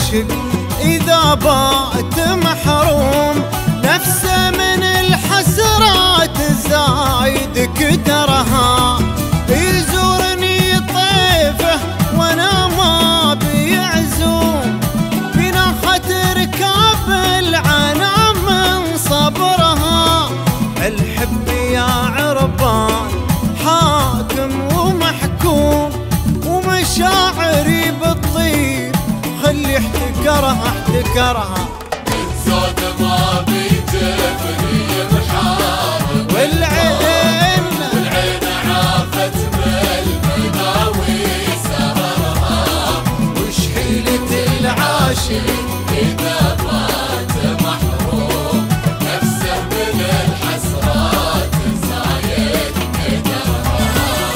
العاشق إذا بات محروم، نفسه من الحسرات الزايد كدرها. يزورني طيفه وانا ما بيعزوم، بناحة ركاب العنا من صبرها. الحب يا عربان حاكم ومحكوم، ومشاعري بالطيب خلي احتكرها احتكرها. الزود ما بيجفني محارب، والعين عافت بالمناوي سهرها. وش حيلة العاشق إذا بات محروم، نفسه من الحسرات زايد قدرها.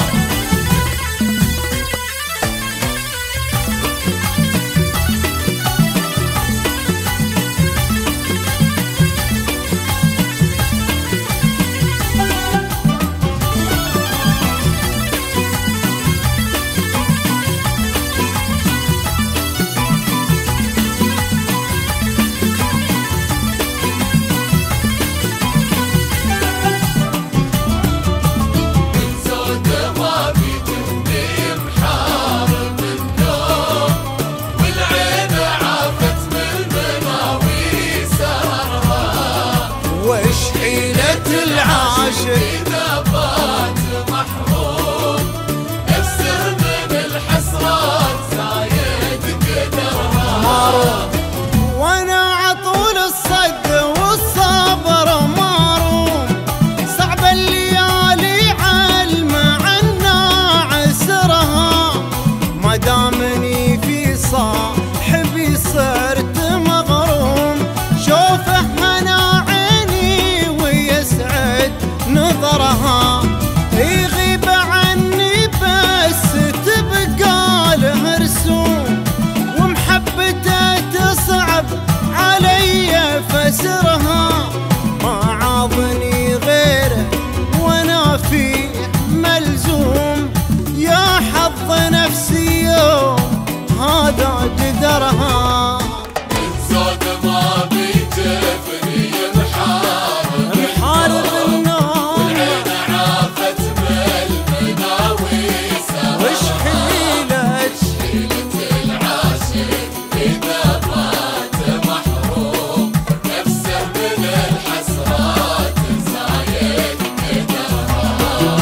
إذا بات محروم، نفسه من الحسرات زايد قدرها. وانا عطول الصد والصبر ماروم، صعب الليالي عالمعنى عسرها. ما دامني في صاحبي صرت مغروم، شوفه انا عيني ويسعد نظرها. يغيب عني بس تبقى له رسوم، ومحبته تصعب علي فسرها. ما عاضني غيره وانا فيه ملزوم، يا حظ نفسي يوم هذا جدرها. الزود ما بيجفني محارب، والعين عافت بالمناوي سهرها. وش حيلة العاشق إذا بات محروم، نفسه من الحسرات زايد قدرها.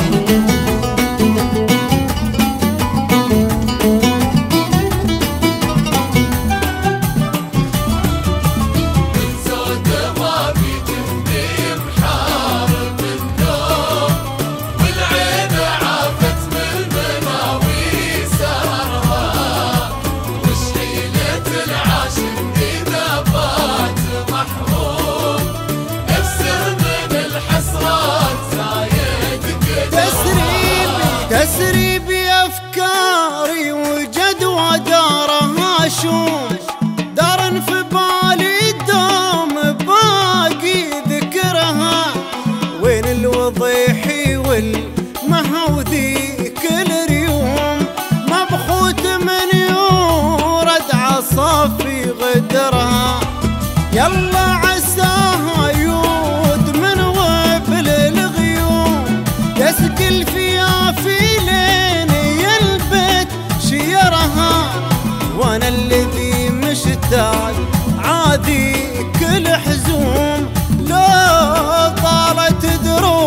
الزود ما بيجفني محارب النوم، والعين عافت بالمناوي سهرها. وش حيلة العاشق إذا بات محروم، نفسه من الحسرات زايد قدرها. تسريبي أفكاري وجدوى دارها شوم، دار في بالي دوم باقي ذكرها. وين الوضيحي والمهو ذيك الريوم، مبخوت من يورد عصافي غدرها. يلا عساها يود من وبل الغيوم، يسقي في لين يلبت شيرها. وانا الذي مشتاق عادي كل حزوم، لو طالت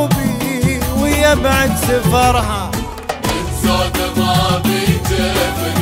دروبي ويبعد سفرها. الزود ما بيجفني